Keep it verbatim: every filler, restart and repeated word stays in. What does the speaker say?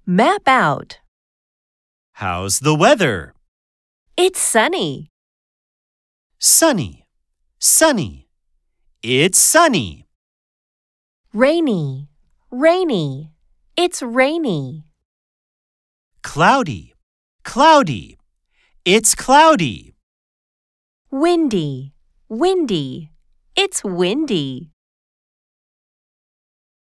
Map out. How's the weather? It's sunny. Sunny, sunny. It's sunny. Rainy, rainy. It's rainy. Cloudy, cloudy. It's cloudy. Windy, windy. It's windy.